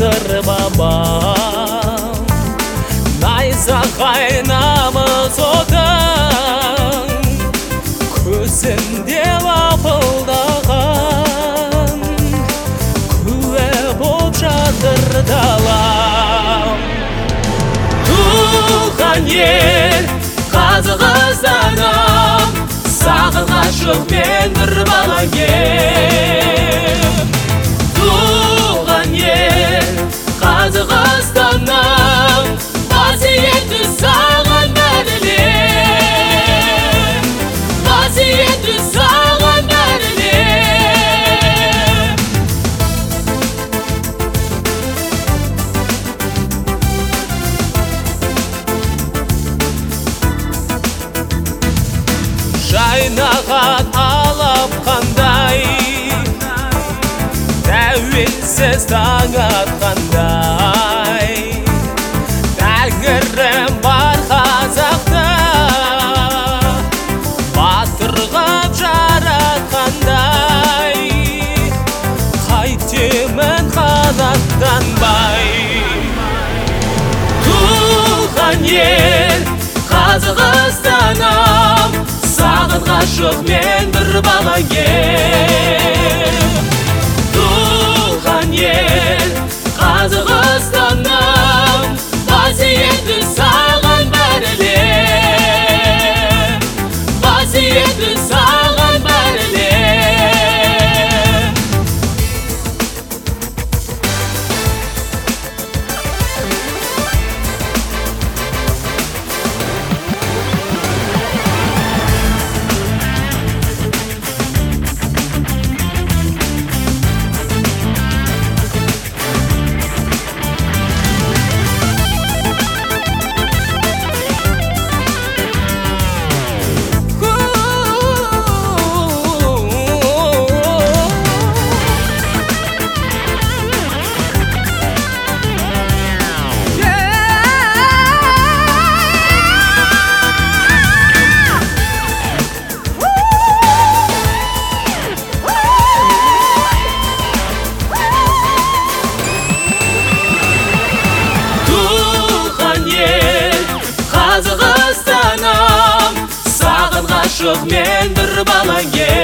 жатыр бабам. Найзағай намыс отың көзінде лапылдаған, куә боп жатыр далам. Туған ел Қазақстаным, сағынғашық мен бір бала ем. Туған ел Қазақстаным, қасиетті саған бәрілем, қасиетті саған бәрілем. Жайнаған алап қандай, тәуелсіз таң атқандай, тәңірім бар қазақта, батыр ғып жаратқандай, қайтемін қанаттанбай. Туған ел Қазақстаным, сағынғашық мен бір бала ем. Туған ел Қазақстаным, қасиетті саған бәрілем, қасиетті саған бәрілем. Қазақстаным, сағынғашық мен бір бала ем.